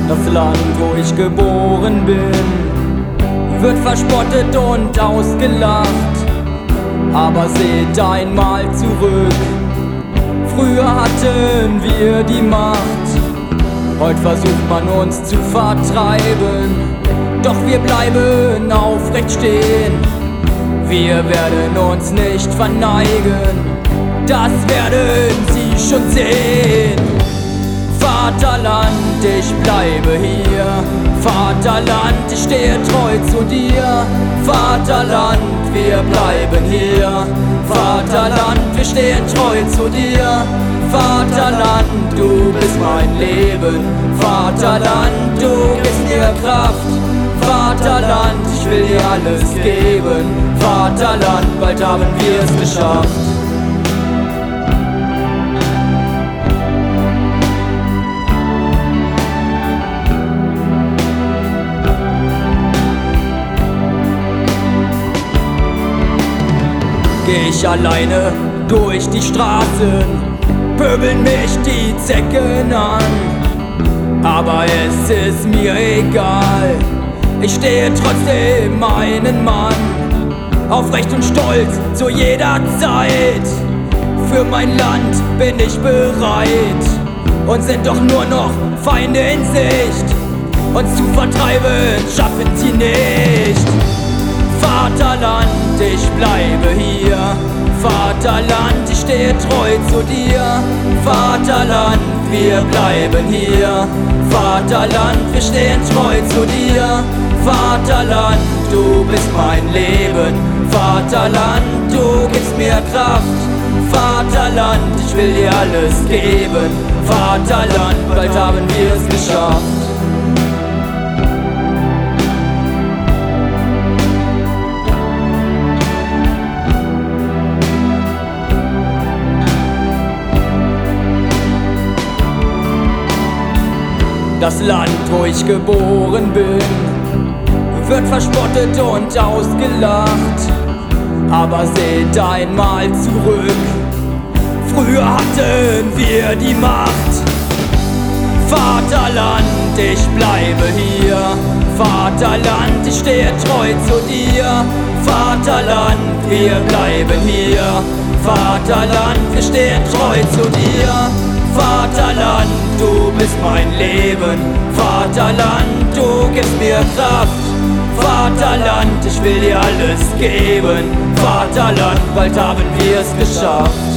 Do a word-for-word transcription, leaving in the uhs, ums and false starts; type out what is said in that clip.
Das Land, wo ich geboren bin, wird verspottet und ausgelacht. Aber seht einmal zurück, früher hatten wir die Macht. Heute versucht man uns zu vertreiben, doch wir bleiben aufrecht stehen. Wir werden uns nicht verneigen, das werden Sie schon sehen. Vaterland, ich bleibe hier. Vaterland, ich stehe treu zu dir. Vaterland, wir bleiben hier. Vaterland, wir stehen treu zu dir. Vaterland, du bist mein Leben. Vaterland, du gibst mir Kraft. Vaterland, ich will dir alles geben. Vaterland, bald haben wir es geschafft. Geh ich alleine durch die Straßen, pöbeln mich die Zecken an. Aber es ist mir egal, ich stehe trotzdem meinen Mann. Aufrecht und stolz zu jeder Zeit, für mein Land bin ich bereit. Und sind doch nur noch Feinde in Sicht, uns zu vertreiben schaffen sie nicht. Vaterland, ich bleibe hier. Vaterland, ich stehe treu zu dir. Vaterland, wir bleiben hier. Vaterland, wir stehen treu zu dir. Vaterland, du bist mein Leben. Vaterland, du gibst mir Kraft. Vaterland, ich will dir alles geben. Vaterland, bald haben wir es geschafft. Das Land, wo ich geboren bin, wird verspottet und ausgelacht. Aber seht einmal zurück, früher hatten wir die Macht. Vaterland, ich bleibe hier. Vaterland, ich stehe treu zu dir. Vaterland, wir bleiben hier. Vaterland, wir stehen treu zu dir. Vaterland, du bist mein Leben. Vaterland, du gibst mir Kraft. Vaterland, ich will dir alles geben. Vaterland, bald haben wir es geschafft.